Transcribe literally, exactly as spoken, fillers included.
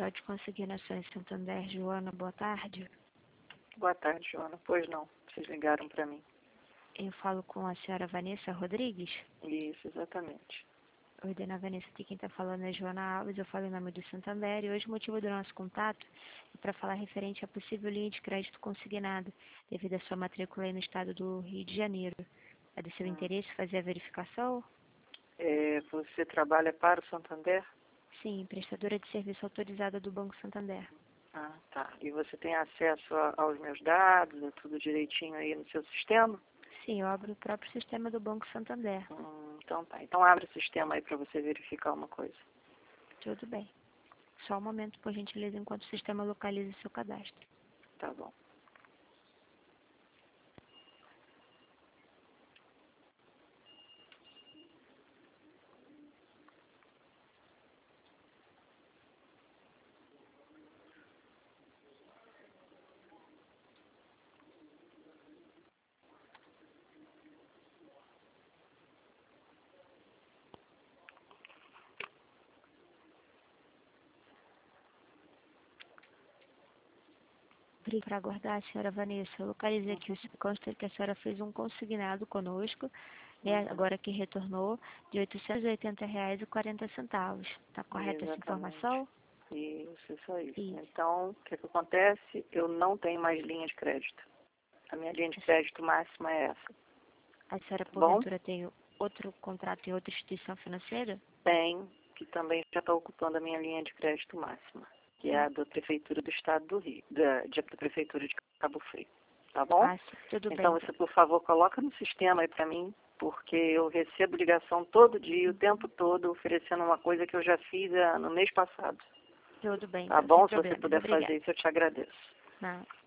Central de Consignações Santander, Joana, boa tarde. Boa tarde, Joana. Pois não, vocês ligaram para mim. Eu falo com a senhora Vanessa Rodrigues. Isso, exatamente. Oi, dona Vanessa, aqui quem está falando é Joana Alves, eu falo em nome do Santander, e hoje o motivo do nosso contato é para falar referente à possível linha de crédito consignada, devido à sua matrícula aí no estado do Rio de Janeiro. É do seu Hum. interesse fazer a verificação? É, você trabalha para o Santander? Sim, prestadora de serviço autorizada do Banco Santander. Ah, tá. E você tem acesso a, aos meus dados, é tudo direitinho aí no seu sistema? Sim, eu abro o próprio sistema do Banco Santander. Hum, então tá. Então abre o sistema aí para você verificar uma coisa. Tudo bem. Só um momento, por gentileza, enquanto o sistema localiza o seu cadastro. Tá bom. Obrigada por aguardar, senhora Vanessa. Eu localizei aqui, o consta que a senhora fez um consignado conosco, né, Uhum. agora que retornou, de oitocentos e oitenta reais e quarenta centavos. Está correta essa Exatamente. informação? Isso, isso aí. Isso. Então, o que, que acontece? Eu não tenho mais linha de crédito. A minha linha de crédito máxima é essa. A senhora, Tá bom? porventura, tem outro contrato em outra instituição financeira? Tem, que também já está ocupando a minha linha de crédito máxima, que é a da Prefeitura do Estado do Rio, da, de- da Prefeitura de Cabo Frio. Tá bom? Ah, sim, tudo Então bem. você, por favor, coloca no sistema aí para mim, porque eu recebo ligação todo dia, o tempo todo, oferecendo uma coisa que eu já fiz ah, no mês passado. Tudo bem, Tá então, sem bom? Se você problemas. puder Obrigada. fazer isso, eu te agradeço. Não.